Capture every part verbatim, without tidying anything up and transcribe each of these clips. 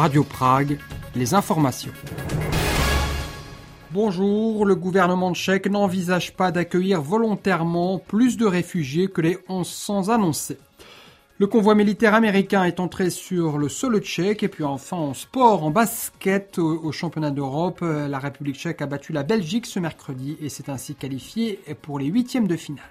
Radio Prague, les informations. Bonjour, le gouvernement tchèque n'envisage pas d'accueillir volontairement plus de réfugiés que les onze cents annoncés. Le convoi militaire américain est entré sur le sol tchèque. Et puis enfin en sport, en basket, au, au championnat d'Europe, la République tchèque a battu la Belgique ce mercredi et s'est ainsi qualifiée pour les huitièmes de finale.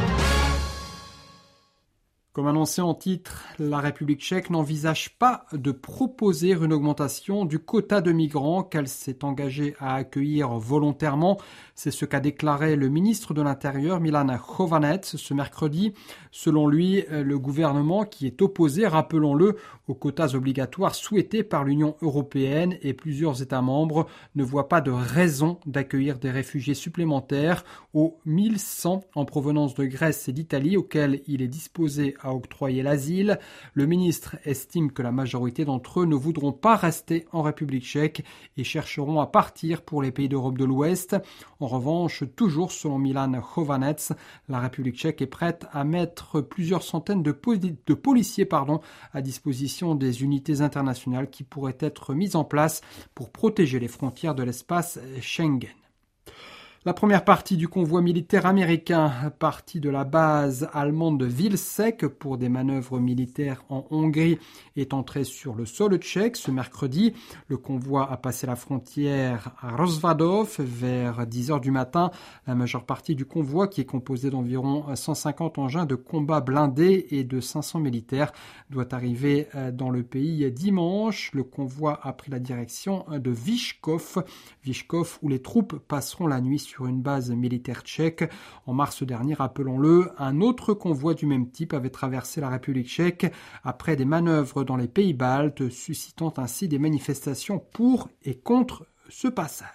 Comme annoncé en titre, la République tchèque n'envisage pas de proposer une augmentation du quota de migrants qu'elle s'est engagée à accueillir volontairement. C'est ce qu'a déclaré le ministre de l'Intérieur, Milan Chovanec, ce mercredi. Selon lui, le gouvernement qui est opposé, rappelons-le, aux quotas obligatoires souhaités par l'Union européenne et plusieurs États membres ne voit pas de raison d'accueillir des réfugiés supplémentaires aux mille cent en provenance de Grèce et d'Italie auxquels il est disposé à octroyer l'asile. Le ministre estime que la majorité d'entre eux ne voudront pas rester en République tchèque et chercheront à partir pour les pays d'Europe de l'Ouest. En revanche, toujours selon Milan Chovanec, la République tchèque est prête à mettre plusieurs centaines de, poli- de policiers pardon, à disposition des unités internationales qui pourraient être mises en place pour protéger les frontières de l'espace Schengen. La première partie du convoi militaire américain parti de la base allemande de Vilsek pour des manœuvres militaires en Hongrie est entrée sur le sol tchèque ce mercredi. Le convoi a passé la frontière à Rozvadov vers dix heures du matin. La majeure partie du convoi, qui est composé d'environ cent cinquante engins de combat blindés et de cinq cents militaires, doit arriver dans le pays dimanche. Le convoi a pris la direction de Vyškov, Vyškov où les troupes passeront la nuit sur une base militaire tchèque. En mars dernier, rappelons-le, un autre convoi du même type avait traversé la République tchèque après des manœuvres dans les pays baltes, suscitant ainsi des manifestations pour et contre ce passage.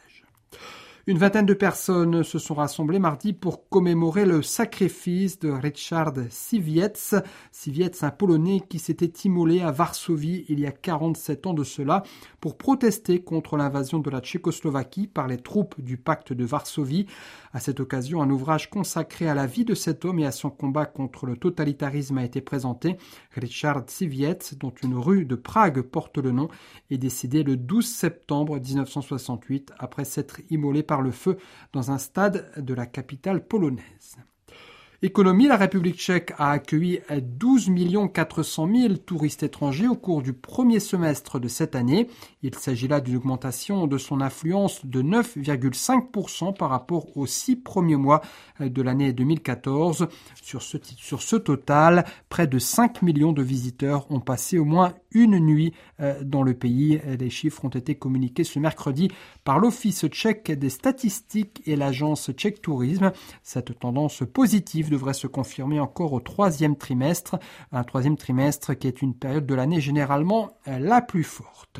Une vingtaine de personnes se sont rassemblées mardi pour commémorer le sacrifice de Richard Siwiec. Siwiec, un Polonais qui s'était immolé à Varsovie il y a quarante-sept ans de cela pour protester contre l'invasion de la Tchécoslovaquie par les troupes du pacte de Varsovie. À cette occasion, un ouvrage consacré à la vie de cet homme et à son combat contre le totalitarisme a été présenté. Richard Siwiec, dont une rue de Prague porte le nom, est décédé le douze septembre dix-neuf cent soixante-huit après s'être immolé par le feu dans un stade de la capitale polonaise. Économie, la République tchèque a accueilli douze millions quatre cent mille touristes étrangers au cours du premier semestre de cette année. Il s'agit là d'une augmentation de son affluence de neuf virgule cinq pour cent par rapport aux six premiers mois de l'année deux mille quatorze. Sur ce, sur ce total, près de cinq millions de visiteurs ont passé au moins une nuit dans le pays. Les chiffres ont été communiqués ce mercredi par l'Office tchèque des statistiques et l'agence Tchèque Tourisme. Cette tendance positive devrait se confirmer encore au troisième trimestre, un troisième trimestre qui est une période de l'année généralement la plus forte.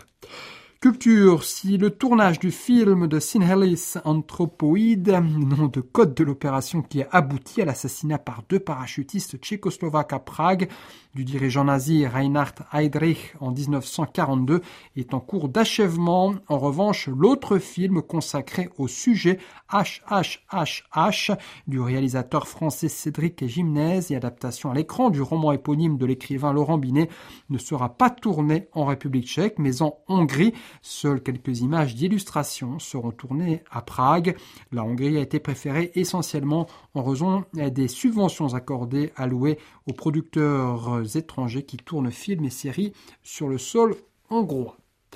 Culture, si le tournage du film de Sinhelis Anthropoid, nom de code de l'opération qui a abouti à l'assassinat par deux parachutistes tchécoslovaques à Prague du dirigeant nazi Reinhard Heydrich en dix-neuf cent quarante-deux, est en cours d'achèvement. En revanche, l'autre film consacré au sujet H H H H du réalisateur français Cédric Gimnez et adaptation à l'écran du roman éponyme de l'écrivain Laurent Binet ne sera pas tourné en République tchèque mais en Hongrie. Seules quelques images d'illustration seront tournées à Prague. La Hongrie a été préférée essentiellement en raison des subventions accordées allouées aux producteurs étrangers qui tournent films et séries sur le sol hongrois.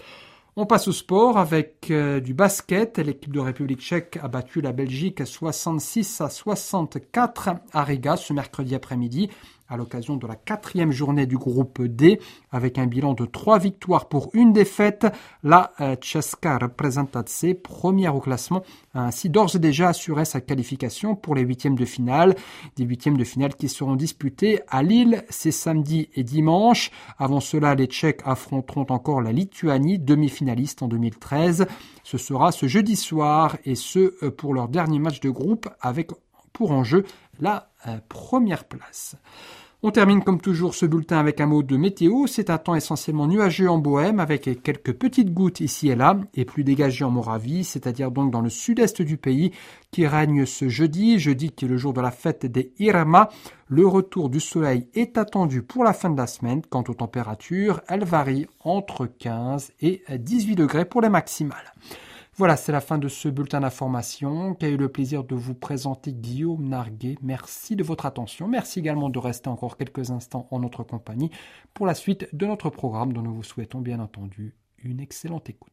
On passe au sport avec euh, du basket. L'équipe de République tchèque a battu la Belgique soixante-six à soixante-quatre à Riga ce mercredi après-midi à l'occasion de la quatrième journée du groupe D avec un bilan de trois victoires pour une défaite. La euh, Česká reprezentace, première au classement, a ainsi d'ores et déjà assuré sa qualification pour les huitièmes de finale. Des huitièmes de finale qui seront disputés à Lille, c'est samedi et dimanche. Avant cela, les Tchèques affronteront encore la Lituanie, demi-finaliste en deux mille treize. Ce sera ce jeudi soir et ce pour leur dernier match de groupe avec pour enjeu la euh, première place. On termine comme toujours ce bulletin avec un mot de météo. C'est un temps essentiellement nuageux en Bohême avec quelques petites gouttes ici et là et plus dégagé en Moravie, c'est-à-dire donc dans le sud-est du pays qui règne ce jeudi, jeudi qui est le jour de la fête des Irma. Le retour du soleil est attendu pour la fin de la semaine. Quant aux températures, elles varient entre quinze et dix-huit degrés pour les maximales. Voilà, c'est la fin de ce bulletin d'information qu'a eu le plaisir de vous présenter Guillaume Narguet. Merci de votre attention. Merci également de rester encore quelques instants en notre compagnie pour la suite de notre programme dont nous vous souhaitons bien entendu une excellente écoute.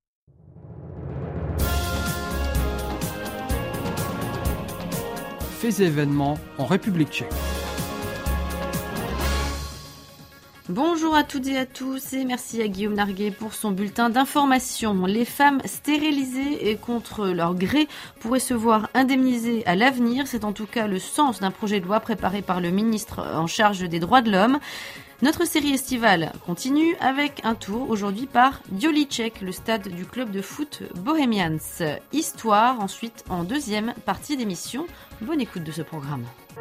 Faits et événements en République tchèque. Bonjour à toutes et à tous et merci à Guillaume Narguet pour son bulletin d'information. Les femmes stérilisées et contre leur gré pourraient se voir indemnisées à l'avenir. C'est en tout cas le sens d'un projet de loi préparé par le ministre en charge des droits de l'homme. Notre série estivale continue avec un tour aujourd'hui par Dělíček, le stade du club de foot Bohemians. Histoire ensuite en deuxième partie d'émission. Bonne écoute de ce programme.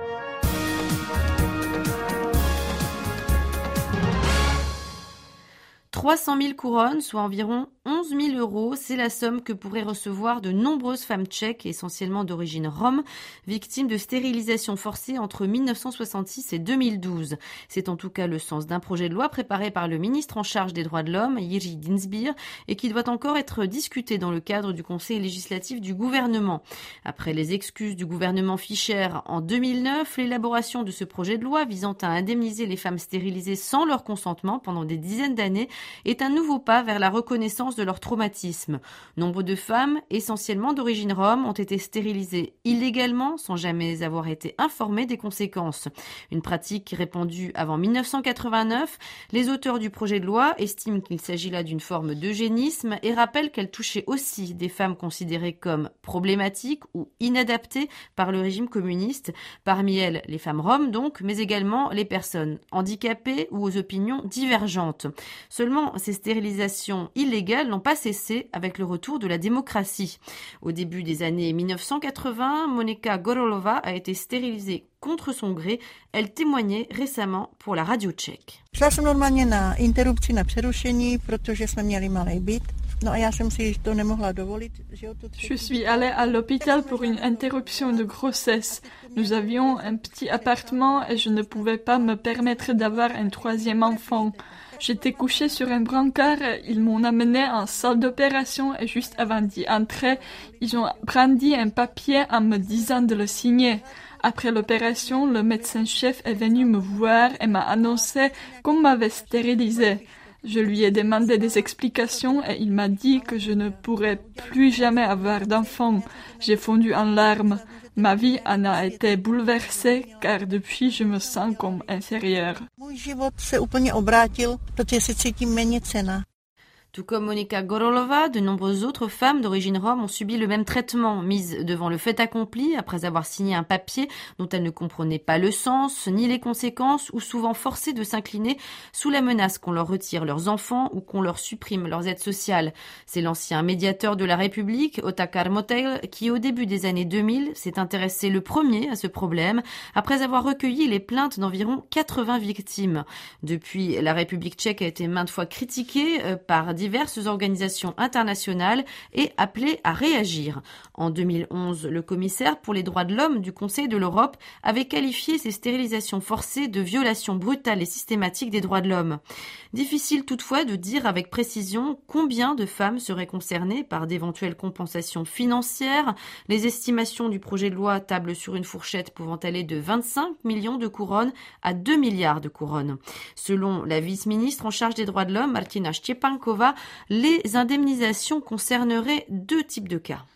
trois cent mille couronnes, soit environ onze mille euros, c'est la somme que pourraient recevoir de nombreuses femmes tchèques, essentiellement d'origine rom, victimes de stérilisation forcée entre mille neuf cent soixante-six et deux mille douze. C'est en tout cas le sens d'un projet de loi préparé par le ministre en charge des droits de l'homme, Jiří Dienstbier, et qui doit encore être discuté dans le cadre du conseil législatif du gouvernement. Après les excuses du gouvernement Fischer en deux mille neuf, l'élaboration de ce projet de loi visant à indemniser les femmes stérilisées sans leur consentement pendant des dizaines d'années est un nouveau pas vers la reconnaissance de leur traumatisme. Nombre de femmes, essentiellement d'origine rom, ont été stérilisées illégalement sans jamais avoir été informées des conséquences. Une pratique répandue avant mille neuf cent quatre-vingt-neuf, les auteurs du projet de loi estiment qu'il s'agit là d'une forme d'eugénisme et rappellent qu'elle touchait aussi des femmes considérées comme problématiques ou inadaptées par le régime communiste, parmi elles les femmes roms donc, mais également les personnes handicapées ou aux opinions divergentes. Seulement, ces stérilisations illégales n'ont pas cessé avec le retour de la démocratie. Au début des années mille neuf cent quatre-vingts, Monika Gorolova a été stérilisée contre son gré. Elle témoignait récemment pour la radio tchèque. Šla jsem normálně na interrupci na přerušení, protože jsme měli malý byt. No a já jsem si to nemohla dovolit. Je suis allée à l'hôpital pour une interruption de grossesse. Nous avions un petit appartement et je ne pouvais pas me permettre d'avoir un troisième enfant. J'étais couchée sur un brancard, ils m'ont amenée en salle d'opération et juste avant d'y entrer, ils ont brandi un papier en me disant de le signer. Après l'opération, le médecin-chef est venu me voir et m'a annoncé qu'on m'avait stérilisée. Je lui ai demandé des explications et il m'a dit que je ne pourrais plus jamais avoir d'enfant. J'ai fondu en larmes. Ma vie en a été bouleversée car depuis je me sens comme inférieure. Můj život se úplně obrátil, protože se cítím méně cenná. Tout comme Monika Gorolova, de nombreuses autres femmes d'origine rom ont subi le même traitement, mises devant le fait accompli après avoir signé un papier dont elles ne comprenaient pas le sens ni les conséquences ou souvent forcées de s'incliner sous la menace qu'on leur retire leurs enfants ou qu'on leur supprime leurs aides sociales. C'est l'ancien médiateur de la République, Otakar Motejl, qui au début des années deux mille s'est intéressé le premier à ce problème après avoir recueilli les plaintes d'environ quatre-vingts victimes. Depuis, la République tchèque a été maintes fois critiquée par diverses organisations internationales et appelées à réagir. En deux mille onze, le commissaire pour les droits de l'homme du Conseil de l'Europe avait qualifié ces stérilisations forcées de violations brutales et systématiques des droits de l'homme. Difficile toutefois de dire avec précision combien de femmes seraient concernées par d'éventuelles compensations financières. Les estimations du projet de loi tablent sur une fourchette pouvant aller de vingt-cinq millions de couronnes à deux milliards de couronnes. Selon la vice-ministre en charge des droits de l'homme, Martina Štěpánková, les indemnisations concerneraient deux types de cas.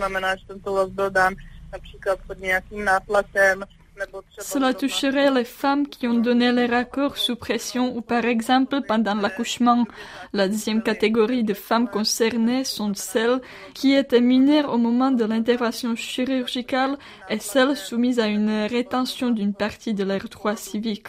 Cela toucherait les femmes qui ont donné leur accord sous pression ou par exemple pendant l'accouchement. La deuxième catégorie de femmes concernées sont celles qui étaient mineures au moment de l'intervention chirurgicale et celles soumises à une rétention d'une partie de leurs droits civiques.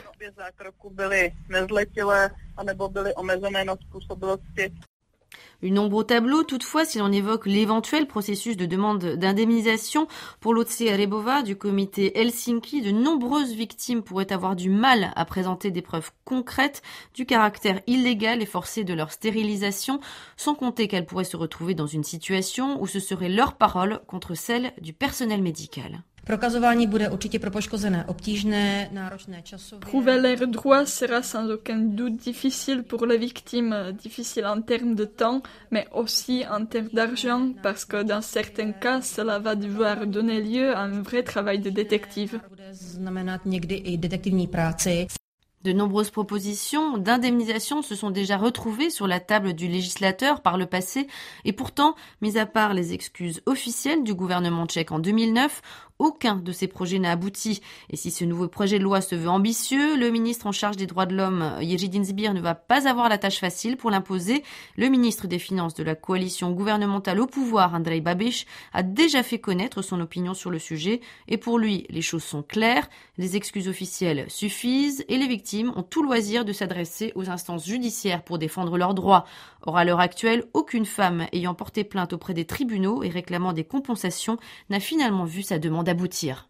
Une ombre au tableau, toutefois, si l'on évoque l'éventuel processus de demande d'indemnisation pour l'Otse Rebova du comité Helsinki, de nombreuses victimes pourraient avoir du mal à présenter des preuves concrètes du caractère illégal et forcé de leur stérilisation, sans compter qu'elles pourraient se retrouver dans une situation où ce serait leur parole contre celle du personnel médical. Prouver leurs droits sera sans aucun doute difficile pour les victimes, difficile en termes de temps, mais aussi en termes d'argent, parce que dans certains cas, cela va devoir donner lieu à un vrai travail de détective. De nombreuses propositions d'indemnisation se sont déjà retrouvées sur la table du législateur par le passé et pourtant, mis à part les excuses officielles du gouvernement tchèque en deux mille neuf, aucun de ces projets n'a abouti. Et si ce nouveau projet de loi se veut ambitieux, le ministre en charge des droits de l'homme, Jiří Dienstbier, ne va pas avoir la tâche facile pour l'imposer. Le ministre des Finances de la coalition gouvernementale au pouvoir, Andrej Babiš, a déjà fait connaître son opinion sur le sujet. Et pour lui, les choses sont claires, les excuses officielles suffisent et les victimes ont tout loisir de s'adresser aux instances judiciaires pour défendre leurs droits. Or, à l'heure actuelle, aucune femme ayant porté plainte auprès des tribunaux et réclamant des compensations n'a finalement vu sa demande aboutir.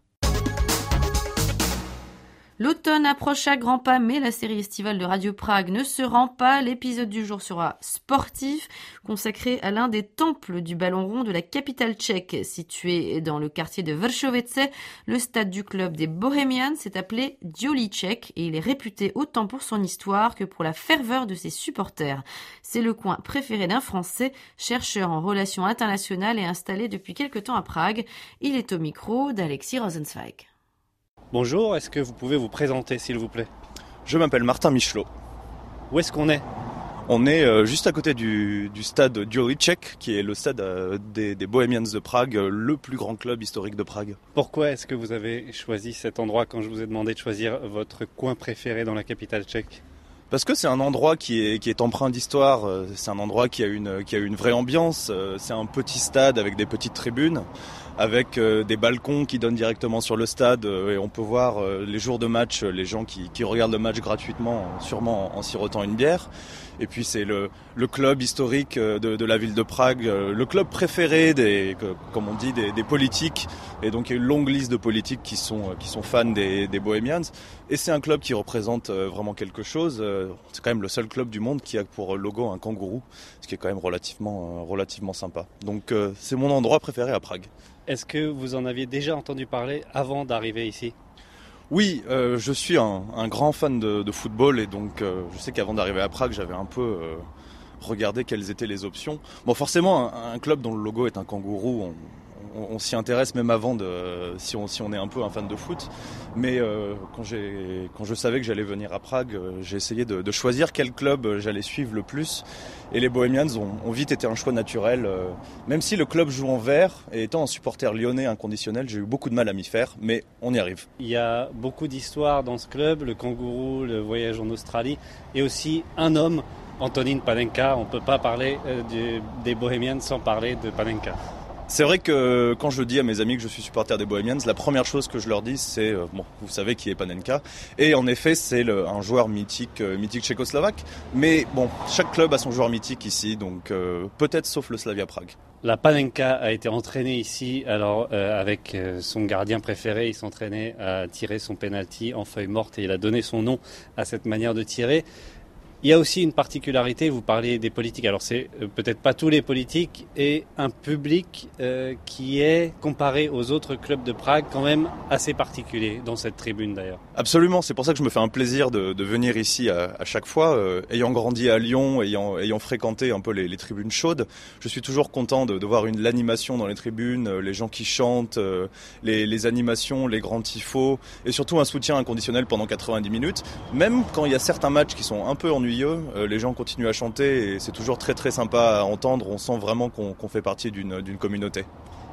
L'automne approche à grands pas, mais la série estivale de Radio Prague ne se rend pas. L'épisode du jour sera sportif, consacré à l'un des temples du ballon rond de la capitale tchèque. Situé dans le quartier de Vršovice, le stade du club des Bohemians s'est appelé Dělíček et il est réputé autant pour son histoire que pour la ferveur de ses supporters. C'est le coin préféré d'un Français, chercheur en relations internationales et installé depuis quelque temps à Prague. Il est au micro d'Alexis Rosenzweig. Bonjour, est-ce que vous pouvez vous présenter s'il vous plaît ? Je m'appelle Martin Michelot. Où est-ce qu'on est ? On est euh, juste à côté du, du stade Dělíček, qui est le stade euh, des, des Bohemians de Prague, le plus grand club historique de Prague. Pourquoi est-ce que vous avez choisi cet endroit quand je vous ai demandé de choisir votre coin préféré dans la capitale tchèque ? Parce que c'est un endroit qui est, qui est empreint d'histoire, c'est un endroit qui a une, qui a une vraie ambiance, c'est un petit stade avec des petites tribunes, avec des balcons qui donnent directement sur le stade et on peut voir les jours de match, les gens qui, qui regardent le match gratuitement, sûrement en, en sirotant une bière. Et puis c'est le, le club historique de, de la ville de Prague, le club préféré des, comme on dit, des, des politiques. Et donc il y a une longue liste de politiques qui sont, qui sont fans des, des Bohemians. Et c'est un club qui représente vraiment quelque chose. C'est quand même le seul club du monde qui a pour logo un kangourou, ce qui est quand même relativement, relativement sympa. Donc c'est mon endroit préféré à Prague. Est-ce que vous en aviez déjà entendu parler avant d'arriver ici ? Oui, euh, je suis un, un grand fan de, de football et donc euh, je sais qu'avant d'arriver à Prague, j'avais un peu euh, regardé quelles étaient les options. Bon, forcément, un, un club dont le logo est un kangourou, on, on, on s'y intéresse même avant, de, si, on, si on est un peu un fan de foot. Mais euh, quand, j'ai, quand je savais que j'allais venir à Prague, euh, j'ai essayé de, de choisir quel club j'allais suivre le plus. Et les Bohemians ont, ont vite été un choix naturel. Euh, même si le club joue en vert, et étant un supporter lyonnais inconditionnel, j'ai eu beaucoup de mal à m'y faire, mais on y arrive. Il y a beaucoup d'histoires dans ce club, le kangourou, le voyage en Australie, et aussi un homme, Antonín Panenka. On ne peut pas parler euh, du, des Bohemians sans parler de Panenka. C'est vrai que quand je dis à mes amis que je suis supporter des Bohemians, la première chose que je leur dis c'est, euh, bon, vous savez qui est Panenka. Et en effet, c'est le, un joueur mythique, euh, mythique tchécoslovaque. Mais bon, chaque club a son joueur mythique ici, donc euh, peut-être sauf le Slavia Prague. La Panenka a été entraîné ici, alors euh, avec euh, son gardien préféré, il s'entraînait à tirer son penalty en feuille morte et il a donné son nom à cette manière de tirer. Il y a aussi une particularité, vous parlez des politiques, alors c'est peut-être pas tous les politiques, et un public euh, qui est, comparé aux autres clubs de Prague, quand même assez particulier dans cette tribune d'ailleurs. Absolument, c'est pour ça que je me fais un plaisir de, de venir ici à, à chaque fois. Euh, ayant grandi à Lyon, ayant, ayant fréquenté un peu les, les tribunes chaudes, je suis toujours content de, de voir une, l'animation dans les tribunes, les gens qui chantent, euh, les, les animations, les grands tifos, et surtout un soutien inconditionnel pendant quatre-vingt-dix minutes. Même quand il y a certains matchs qui sont un peu ennuyeux, les gens continuent à chanter et c'est toujours très très sympa à entendre, on sent vraiment qu'on, qu'on fait partie d'une, d'une communauté.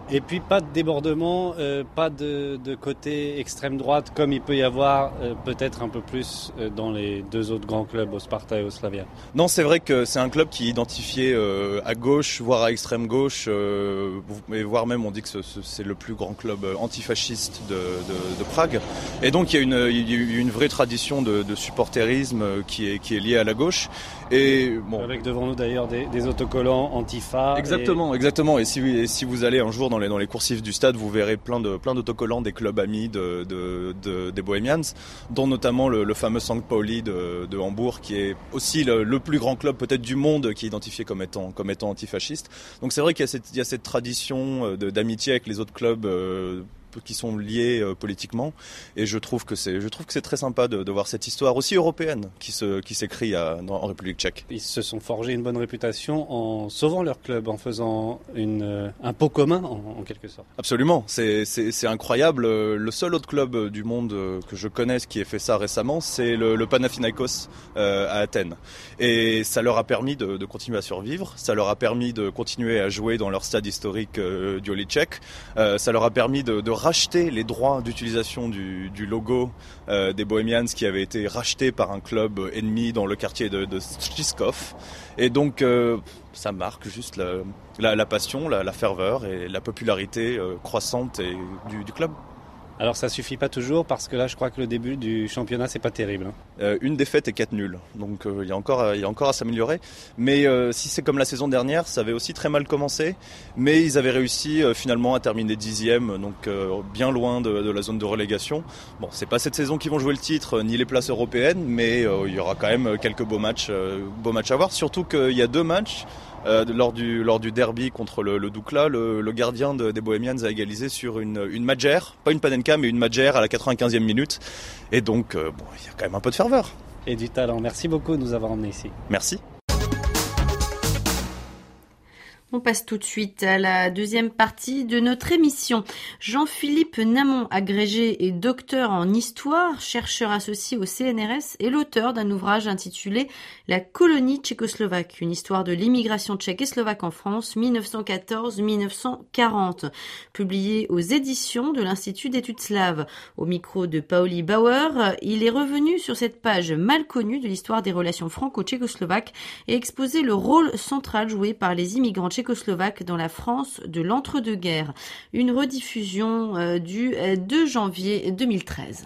Et puis pas de débordement, euh, pas de, de côté extrême droite comme il peut y avoir euh, peut-être un peu plus euh, dans les deux autres grands clubs, au Sparta et au Slavia. Non, c'est vrai que c'est un club qui est identifié euh, à gauche, voire à extrême gauche, euh, et voire même on dit que ce, ce, c'est le plus grand club antifasciste de, de, de Prague. Et donc il y a une, il y a une vraie tradition de, de supporterisme qui est, qui est liée à la gauche. Et bon, avec devant nous d'ailleurs des, des autocollants Antifa. Exactement, et... exactement. Et si, et si vous allez un jour dans les, dans les coursifs du stade, vous verrez plein de plein d'autocollants des clubs amis de, de, de des Bohemians, dont notamment le, le fameux Sankt Pauli de, de Hambourg, qui est aussi le, le plus grand club peut-être du monde, qui est identifié comme étant comme étant antifasciste. Donc c'est vrai qu'il y a cette il y a cette tradition de, d'amitié avec les autres clubs. Euh, qui sont liés euh, politiquement, et je trouve que c'est je trouve que c'est très sympa de, de voir cette histoire aussi européenne qui se qui s'écrit à, dans, en République tchèque. Ils se sont forgés une bonne réputation en sauvant leur club, en faisant une euh, un pot commun en, en quelque sorte. Absolument, c'est c'est c'est incroyable. Le seul autre club du monde que je connaisse qui ait fait ça récemment, c'est le, le Panathinaikos euh, à Athènes, et ça leur a permis de, de continuer à survivre. Ça leur a permis de continuer à jouer dans leur stade historique euh, du Holitchek. Euh, ça leur a permis de, de racheter les droits d'utilisation du, du logo euh, des Bohemians qui avait été racheté par un club ennemi dans le quartier de, de Štiskov. Et donc euh, ça marque juste la, la, la passion, la, la ferveur et la popularité euh, croissante et, du, du club. Alors ça suffit pas toujours parce que là je crois que le début du championnat c'est pas terrible. Hein. Euh, une défaite et quatre nuls, donc il euh, y a encore il y a encore à s'améliorer. Mais euh, si c'est comme la saison dernière, ça avait aussi très mal commencé, mais ils avaient réussi euh, finalement à terminer dixième, donc euh, bien loin de, de la zone de relégation. Bon, c'est pas cette saison qu'ils vont jouer le titre ni les places européennes, mais euh, il y aura quand même quelques beaux matchs, euh, beaux matchs à voir. Surtout qu'il y a deux matchs. Euh, lors du lors du derby contre le, le Dukla, le, le gardien de, des Bohemians a égalisé sur une une Madjer, pas une Panenka mais une Madjer à la quatre-vingt-quinzième minute. Et donc euh, bon, il y a quand même un peu de ferveur et du talent. Merci beaucoup de nous avoir emmenés ici. Merci. On passe tout de suite à la deuxième partie de notre émission. Jean-Philippe Namon, agrégé et docteur en histoire, chercheur associé au C N R S, est l'auteur d'un ouvrage intitulé « La colonie tchécoslovaque, une histoire de l'immigration tchèque et slovaque en France, mille neuf cent quatorze à mille neuf cent quarante », publié aux éditions de l'Institut d'études slaves. Au micro de Pauli Bauer, il est revenu sur cette page mal connue de l'histoire des relations franco-tchécoslovaques et exposé le rôle central joué par les immigrants tchécoslovaques tchécoslovaque dans la France de l'entre-deux-guerres. Une rediffusion euh, du deux janvier deux mille treize.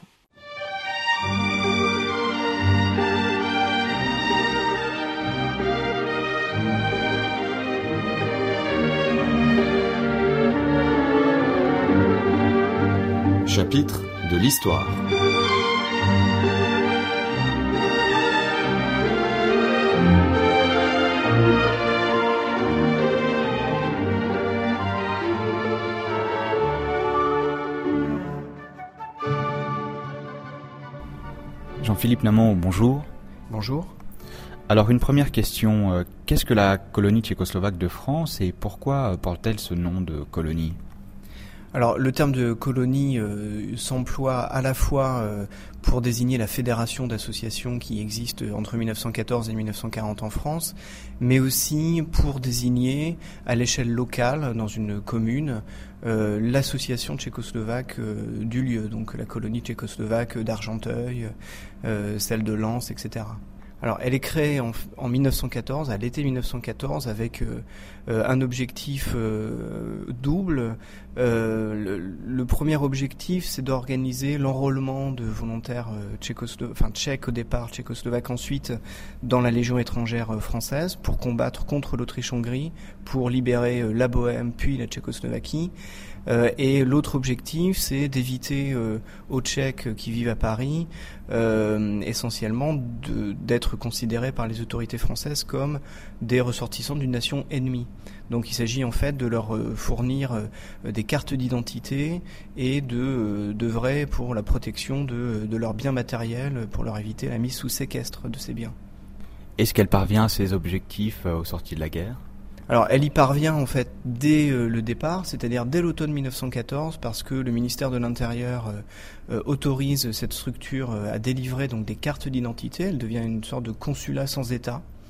Chapitre de l'histoire. Jean-Philippe Namon, bonjour. Bonjour. Alors une première question, euh, qu'est-ce que la colonie tchécoslovaque de France et pourquoi euh, porte-t-elle ce nom de colonie ? Alors le terme de colonie euh, s'emploie à la fois euh, pour désigner la fédération d'associations qui existe entre mille neuf cent quatorze et mille neuf cent quarante en France, mais aussi pour désigner à l'échelle locale, dans une commune, euh, l'association tchécoslovaque euh, du lieu, donc la colonie tchécoslovaque d'Argenteuil, euh, celle de Lens, et cetera. Alors, elle est créée en, en mille neuf cent quatorze, à l'été mille neuf cent quatorze, avec euh, euh, un objectif euh, double. Euh, le, le premier objectif, c'est d'organiser l'enrôlement de volontaires euh, tchécoslo- enfin, tchèques au départ, tchécoslovaques ensuite, dans la Légion étrangère euh, française, pour combattre contre l'Autriche-Hongrie, pour libérer euh, la Bohème, puis la Tchécoslovaquie. Euh, et l'autre objectif, c'est d'éviter euh, aux Tchèques qui vivent à Paris, euh, essentiellement, de, d'être considérés par les autorités françaises comme des ressortissants d'une nation ennemie. Donc il s'agit en fait de leur euh, fournir euh, des cartes d'identité et de euh, d'œuvrer pour la protection de, de leurs biens matériels, pour leur éviter la mise sous séquestre de ces biens. Est-ce qu'elle parvient à ses objectifs euh, aux sorties de la guerre ? Alors, elle y parvient en fait dès euh, le départ, c'est-à-dire dès l'automne mille neuf cent quatorze, parce que le ministère de l'Intérieur euh, euh, autorise cette structure euh, à délivrer donc des cartes d'identité. Elle devient une sorte de consulat sans État.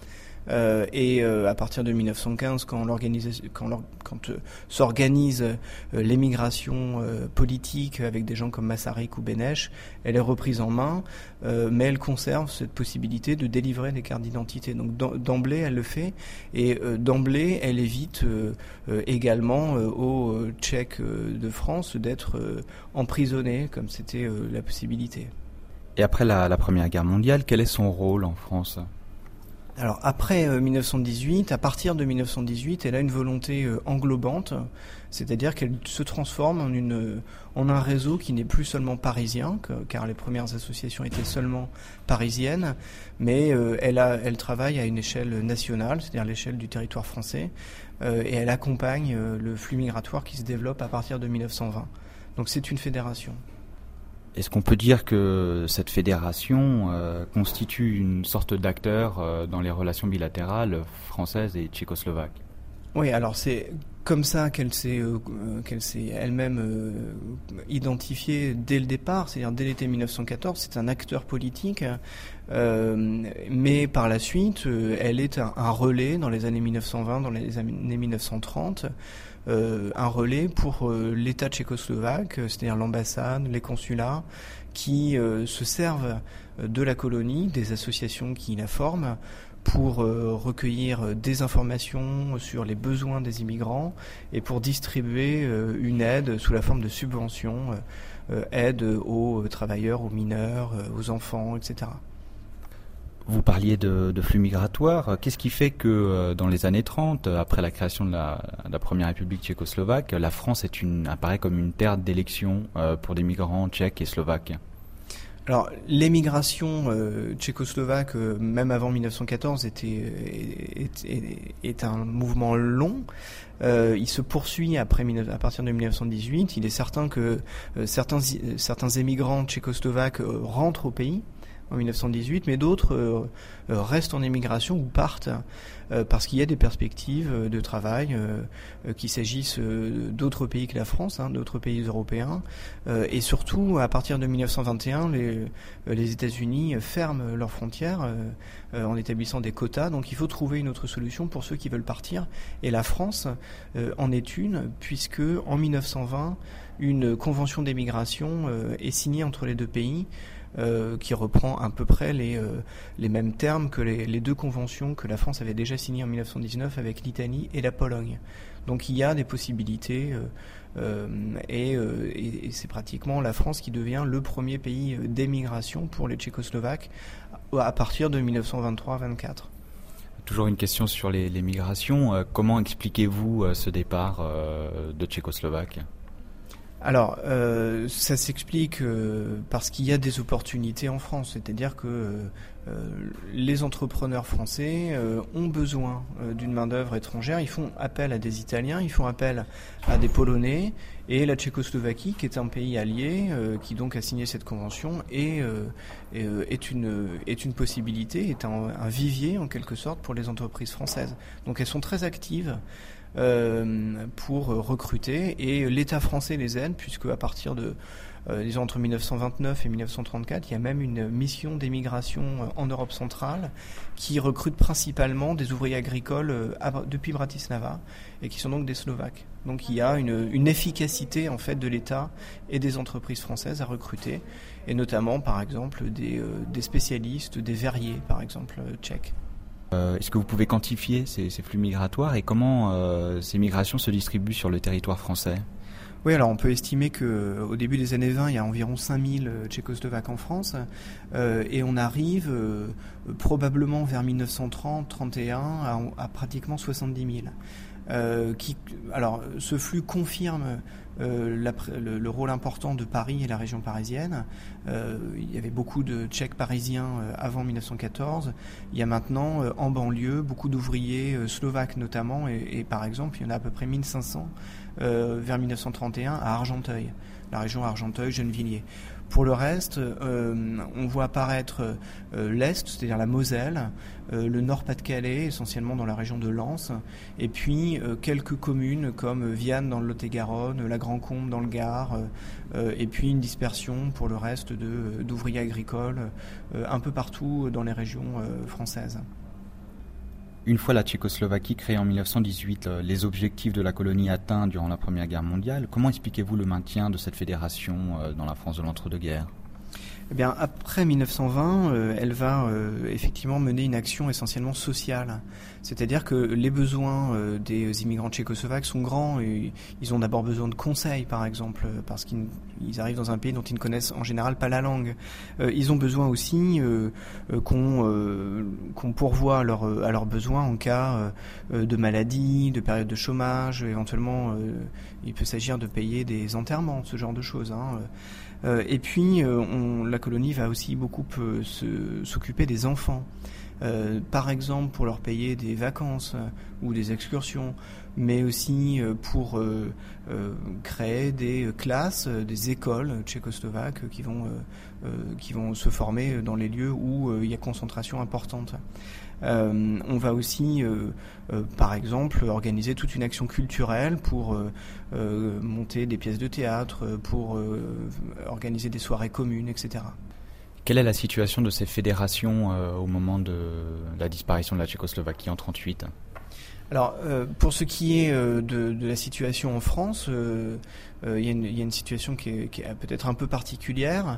Euh, et euh, à partir de mille neuf cent quinze, quand, quand, quand euh, s'organise euh, l'émigration euh, politique avec des gens comme Masaryk ou Bénèche, elle est reprise en main, euh, mais elle conserve cette possibilité de délivrer des cartes d'identité. Donc d'emblée, elle le fait, et euh, d'emblée, elle évite euh, euh, également euh, aux euh, Tchèques euh, de France d'être euh, emprisonnés, comme c'était euh, la possibilité. Et après la, la Première Guerre mondiale, quel est son rôle en France ? Alors après euh, mille neuf cent dix-huit, à partir de mille neuf cent dix-huit, elle a une volonté euh, englobante, c'est-à-dire qu'elle se transforme en, une, en un réseau qui n'est plus seulement parisien, que, car les premières associations étaient seulement parisiennes, mais euh, elle, a, elle travaille à une échelle nationale, c'est-à-dire l'échelle du territoire français, euh, et elle accompagne euh, le flux migratoire qui se développe à partir de mille neuf cent vingt. Donc c'est une fédération. Est-ce qu'on peut dire que cette fédération euh, constitue une sorte d'acteur euh, dans les relations bilatérales françaises et tchécoslovaques ? Oui, alors c'est comme ça qu'elle s'est, euh, qu'elle s'est elle-même euh, identifiée dès le départ, c'est-à-dire dès l'été mille neuf cent quatorze, c'est un acteur politique, euh, mais par la suite, euh, elle est un, un relais dans les années mille neuf cent vingt, dans les années mille neuf cent trente, Euh, un relais pour euh, l'État tchécoslovaque, c'est-à-dire l'ambassade, les consulats, qui euh, se servent de la colonie, des associations qui la forment, pour euh, recueillir des informations sur les besoins des immigrants et pour distribuer euh, une aide sous la forme de subventions, euh, aide aux travailleurs, aux mineurs, aux enfants, et cetera. Vous parliez de, de flux migratoires. Qu'est-ce qui fait que euh, dans les années trente, après la création de la, de la première République tchécoslovaque, la France est une, apparaît comme une terre d'élection euh, pour des migrants tchèques et slovaques ? Alors, l'émigration euh, tchécoslovaque, euh, même avant mille neuf cent quatorze, était, est, est, est un mouvement long. Euh, il se poursuit après, à partir de mille neuf cent dix-huit. Il est certain que euh, certains, certains émigrants tchécoslovaques euh, rentrent au pays en mille neuf cent dix-huit, mais d'autres euh, euh, restent en émigration ou partent euh, parce qu'il y a des perspectives euh, de travail, euh, euh, qu'il s'agisse euh, d'autres pays que la France, hein, d'autres pays européens, euh, et surtout à partir de mille neuf cent vingt et un, les, euh, les États-Unis ferment leurs frontières euh, euh, en établissant des quotas, donc il faut trouver une autre solution pour ceux qui veulent partir, et la France euh, en est une, puisque en mille neuf cent vingt, une convention d'émigration euh, est signée entre les deux pays, Euh, qui reprend à peu près les, euh, les mêmes termes que les, les deux conventions que la France avait déjà signées en mille neuf cent dix-neuf avec l'Italie et la Pologne. Donc il y a des possibilités euh, euh, et, euh, et, et c'est pratiquement la France qui devient le premier pays d'émigration pour les Tchécoslovaques à partir de mille neuf cent vingt-trois vingt-quatre. Toujours une question sur les, les migrations. Euh, comment expliquez-vous euh, ce départ euh, de Tchécoslovaques ? Alors, euh, ça s'explique euh, parce qu'il y a des opportunités en France, c'est-à-dire que euh, les entrepreneurs français euh, ont besoin euh, d'une main-d'œuvre étrangère, ils font appel à des Italiens, ils font appel à des Polonais, et la Tchécoslovaquie, qui est un pays allié, euh, qui donc a signé cette convention, est, euh, est, une, est une possibilité, est un, un vivier en quelque sorte pour les entreprises françaises. Donc elles sont très actives Euh, pour recruter, et l'État français les aide, puisque à partir de euh, disons entre mille neuf cent vingt-neuf et mille neuf cent trente-quatre, il y a même une mission d'émigration en Europe centrale qui recrute principalement des ouvriers agricoles euh, à, depuis Bratislava, et qui sont donc des Slovaques. Donc il y a une, une efficacité en fait de l'État et des entreprises françaises à recruter, et notamment par exemple des, euh, des spécialistes, des verriers par exemple euh, tchèques. Euh, est-ce que vous pouvez quantifier ces, ces flux migratoires et comment euh, ces migrations se distribuent sur le territoire français ? Oui, alors on peut estimer qu'au début des années vingt, il y a environ cinq mille Tchécoslovaques en France, euh, et on arrive euh, probablement vers mille neuf cent trente trente et un à, à pratiquement soixante-dix mille. Euh, qui, alors, ce flux confirme euh, la, le, le rôle important de Paris et la région parisienne. Euh, il y avait beaucoup de Tchèques parisiens euh, avant mille neuf cent quatorze. Il y a maintenant, euh, en banlieue, beaucoup d'ouvriers euh, slovaques notamment, et, et par exemple, il y en a à peu près mille cinq cents euh, vers mille neuf cent trente et un à Argenteuil, la région Argenteuil-Gennevilliers. Pour le reste, euh, on voit apparaître euh, l'Est, c'est-à-dire la Moselle, euh, le Nord-Pas-de-Calais, essentiellement dans la région de Lens, et puis euh, quelques communes comme Vianne dans le Lot-et-Garonne, la Grand-Combe dans le Gard, euh, et puis une dispersion pour le reste de, d'ouvriers agricoles euh, un peu partout dans les régions euh, françaises. Une fois la Tchécoslovaquie créée en mille neuf cent dix-huit, les objectifs de la colonie atteints durant la Première Guerre mondiale, comment expliquez-vous le maintien de cette fédération dans la France de l'entre-deux-guerres ? Eh bien, après mille neuf cent vingt, euh, elle va euh, effectivement mener une action essentiellement sociale. C'est-à-dire que les besoins euh, des immigrants tchécoslovaques sont grands. Et ils ont d'abord besoin de conseils, par exemple, parce qu'ils ils arrivent dans un pays dont ils ne connaissent en général pas la langue. Euh, ils ont besoin aussi euh, qu'on, euh, qu'on pourvoie à, leur, à leurs besoins en cas euh, de maladie, de période de chômage. Éventuellement, euh, il peut s'agir de payer des enterrements, ce genre de choses, hein. Euh, et puis, euh, on, la colonie va aussi beaucoup euh, se, s'occuper des enfants. Euh, par exemple, pour leur payer des vacances euh, ou des excursions, mais aussi euh, pour euh, euh, créer des classes, euh, des écoles tchécoslovaques euh, qui vont, euh, euh, qui vont se former dans les lieux où euh, il y a concentration importante. Euh, on va aussi, euh, euh, par exemple, organiser toute une action culturelle pour euh, euh, monter des pièces de théâtre, pour euh, organiser des soirées communes, et cetera. Quelle est la situation de ces fédérations euh, au moment de la disparition de la Tchécoslovaquie en trente-huit ? Alors, euh, pour ce qui est euh, de, de la situation en France, euh, euh, il y a une, il y a une situation qui est, qui est peut-être un peu particulière,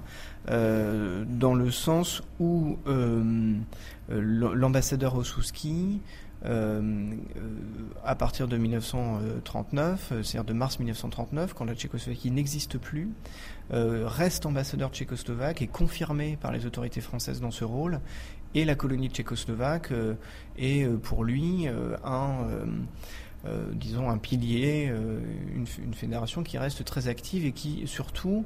euh, dans le sens où euh, l'ambassadeur Ossouski, euh, à partir de mille neuf cent trente-neuf, c'est-à-dire de mars mille neuf cent trente-neuf, quand la Tchécoslovaquie n'existe plus, euh, reste ambassadeur tchécoslovaque et confirmé par les autorités françaises dans ce rôle. Et la colonie tchécoslovaque euh, est euh, pour lui euh, un, euh, euh, disons, un pilier, euh, une, une fédération qui reste très active et qui surtout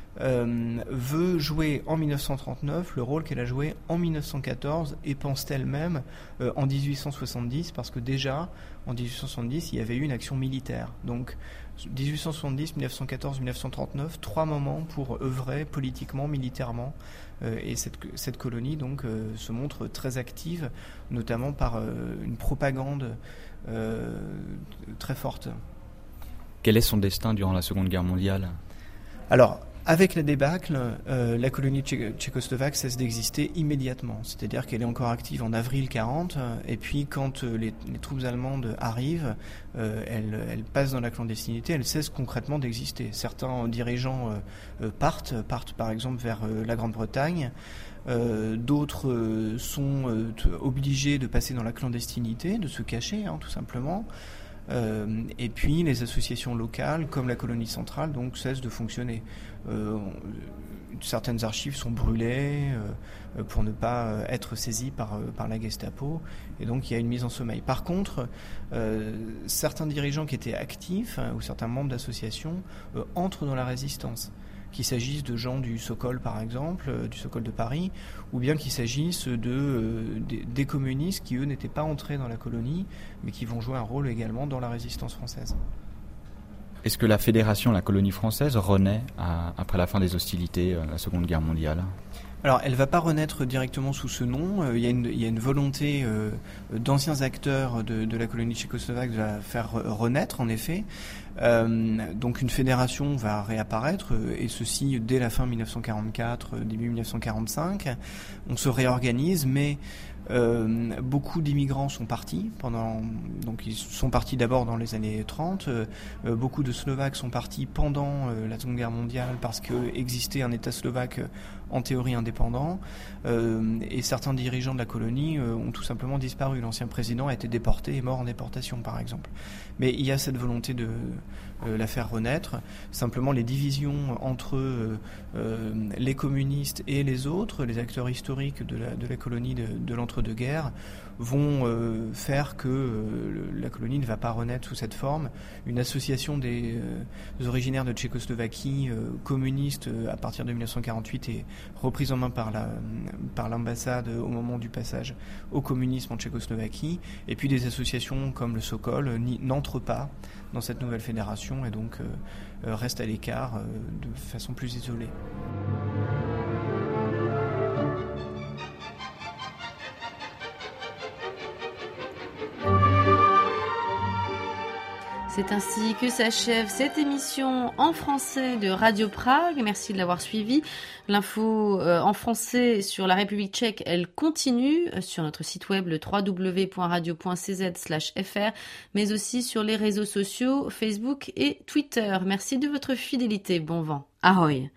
euh, veut jouer en mille neuf cent trente-neuf le rôle qu'elle a joué en mille neuf cent quatorze et pense elle-même euh, en dix-huit cent soixante-dix, parce que déjà en dix-huit cent soixante-dix il y avait eu une action militaire. Donc dix-huit cent soixante-dix, mille neuf cent quatorze, mille neuf cent trente-neuf, trois moments pour œuvrer politiquement, militairement. Euh, et cette, cette colonie donc euh, se montre très active, notamment par euh, une propagande euh, très forte. Quel est son destin durant la Seconde Guerre mondiale ? Alors, avec la débâcle, euh, la colonie tché- tchécoslovaque cesse d'exister immédiatement. C'est-à-dire qu'elle est encore active en avril quarante, et puis quand euh, les, les troupes allemandes arrivent, euh, elle, elle passe dans la clandestinité, elle cesse concrètement d'exister. Certains dirigeants euh, partent, partent par exemple vers euh, la Grande-Bretagne. Euh, d'autres euh, sont euh, t- obligés de passer dans la clandestinité, de se cacher, hein, tout simplement. Euh, et puis les associations locales, comme la colonie centrale, donc cessent de fonctionner. Euh, certaines archives sont brûlées euh, pour ne pas euh, être saisies par, euh, par la Gestapo, et donc il y a une mise en sommeil. Par contre, euh, certains dirigeants qui étaient actifs, hein, ou certains membres d'associations, euh, entrent dans la résistance. Qu'il s'agisse de gens du Sokol, par exemple, euh, du Sokol de Paris, ou bien qu'il s'agisse de, euh, des, des communistes qui, eux, n'étaient pas entrés dans la colonie, mais qui vont jouer un rôle également dans la résistance française. Est-ce que la fédération, la colonie française, renaît à, après la fin des hostilités, euh, la Seconde Guerre mondiale ? Alors, elle ne va pas renaître directement sous ce nom. Euh, il y a une, il y a une volonté euh, d'anciens acteurs de, de la colonie tchécoslovaque de la faire renaître, en effet. Euh, donc, une fédération va réapparaître, euh, et ceci dès la fin mille neuf cent quarante-quatre, euh, début mille neuf cent quarante-cinq. On se réorganise, mais euh, beaucoup d'immigrants sont partis pendant. Donc, ils sont partis d'abord dans les années trente. Euh, beaucoup de Slovaques sont partis pendant euh, la Seconde Guerre mondiale parce que existait un État slovaque euh, en théorie indépendant, euh, et certains dirigeants de la colonie euh, ont tout simplement disparu. L'ancien président a été déporté et mort en déportation, par exemple. Mais il y a cette volonté de euh, la faire renaître. Simplement, les divisions entre euh, euh, les communistes et les autres, les acteurs historiques de la, de la colonie de, de l'entre-deux-guerres, vont euh, faire que euh, la colonie ne va pas renaître sous cette forme. Une association des, euh, des originaires de Tchécoslovaquie euh, communiste euh, à partir de mille neuf cent quarante-huit est reprise en main par, la, par l'ambassade au moment du passage au communisme en Tchécoslovaquie. Et puis des associations comme le Sokol euh, n'entrent pas dans cette nouvelle fédération et donc euh, restent à l'écart euh, de façon plus isolée. C'est ainsi que s'achève cette émission en français de Radio Prague. Merci de l'avoir suivi. L'info euh, en français sur la République tchèque, elle continue sur notre site web le w w w point radio point c z slash f r, mais aussi sur les réseaux sociaux Facebook et Twitter. Merci de votre fidélité. Bon vent. Ahoj.